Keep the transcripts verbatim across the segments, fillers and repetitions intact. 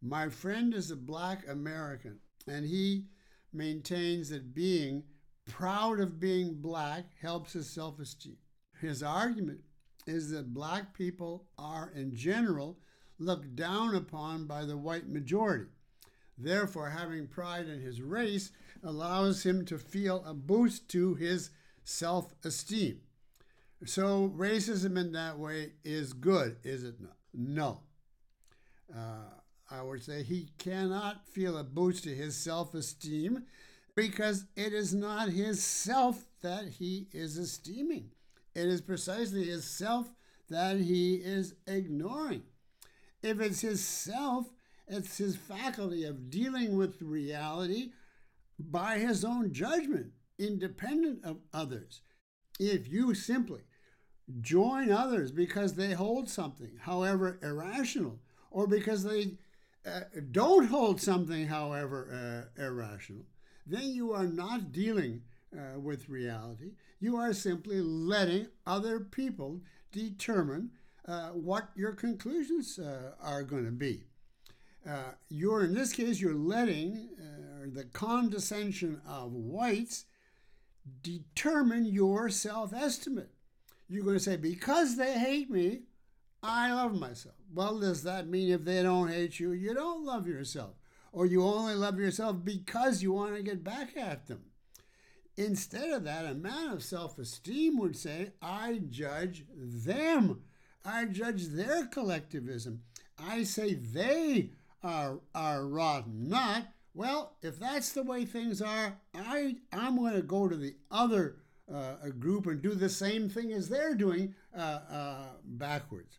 My friend is a black American, and he maintains that being proud of being black helps his self esteem. His argument is that black people are, in general, looked down upon by the white majority. Therefore, having pride in his race allows him to feel a boost to his self esteem. So, racism in that way is good, is it not? No. Uh, I would say he cannot feel a boost to his self esteem because it is not his self that he is esteeming. It is precisely his self that he is ignoring. If it's his self, it's his faculty of dealing with reality by his own judgment, independent of others. If you simply join others because they hold something, however irrational, or because they uh, don't hold something, however uh, irrational, then you are not dealing uh, with reality. You are simply letting other people determine uh, what your conclusions uh, are going to be. Uh, you're, in this case, you're letting uh, the condescension of whites determine your self-estimate. You're going to say, because they hate me, I love myself. Well, does that mean if they don't hate you, you don't love yourself? Or you only love yourself because you want to get back at them? Instead of that, a man of self-esteem would say, I judge them. I judge their collectivism. I say they are, are rotten, not, well, if that's the way things are, I, I'm going to go to the other uh, group and do the same thing as they're doing uh, uh, backwards.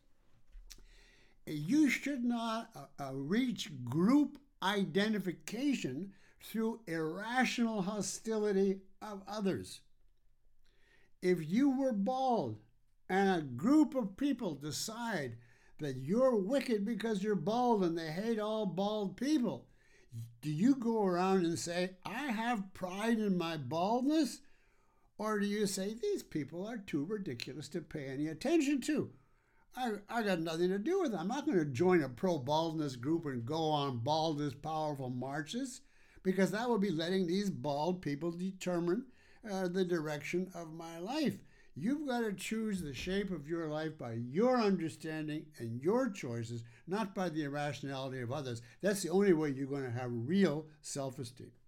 You should not uh, uh, reach group identification through irrational hostility of others. If you were bald and a group of people decide that you're wicked because you're bald and they hate all bald people, do you go around and say, I have pride in my baldness? Or do you say, these people are too ridiculous to pay any attention to? I, I got nothing to do with it. I'm not going to join a pro-baldness group and go on baldness powerful marches, because that would be letting these bald people determine uh, the direction of my life. You've got to choose the shape of your life by your understanding and your choices, not by the irrationality of others. That's the only way you're going to have real self-esteem.